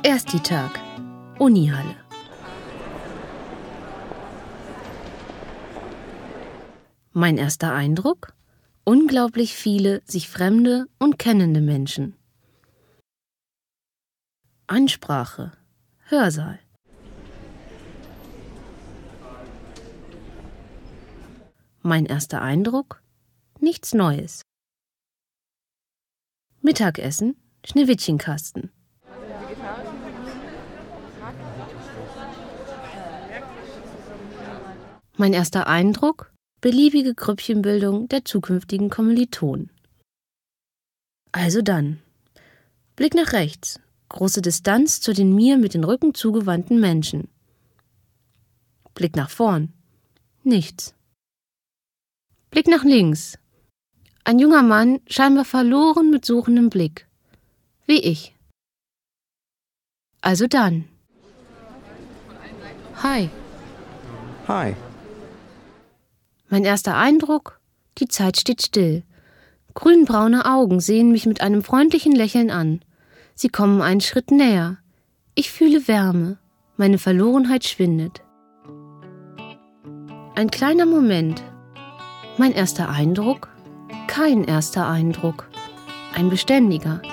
Ersti-Tag, Unihalle. Mein erster Eindruck? Unglaublich viele sich fremde und kennende Menschen. Ansprache, Hörsaal. Mein erster Eindruck? Nichts Neues. Mittagessen, Schneewittchenkasten. Mein erster Eindruck? Beliebige Grüppchenbildung der zukünftigen Kommilitonen. Also dann. Blick nach rechts. Große Distanz zu den mir mit den Rücken zugewandten Menschen. Blick nach vorn. Nichts. Blick nach links. Ein junger Mann, scheinbar verloren mit suchendem Blick. Wie ich. Also dann. Hi. Hi. Mein erster Eindruck? Die Zeit steht still. Grünbraune Augen sehen mich mit einem freundlichen Lächeln an. Sie kommen einen Schritt näher. Ich fühle Wärme. Meine Verlorenheit schwindet. Ein kleiner Moment. Mein erster Eindruck? Kein erster Eindruck. Ein beständiger,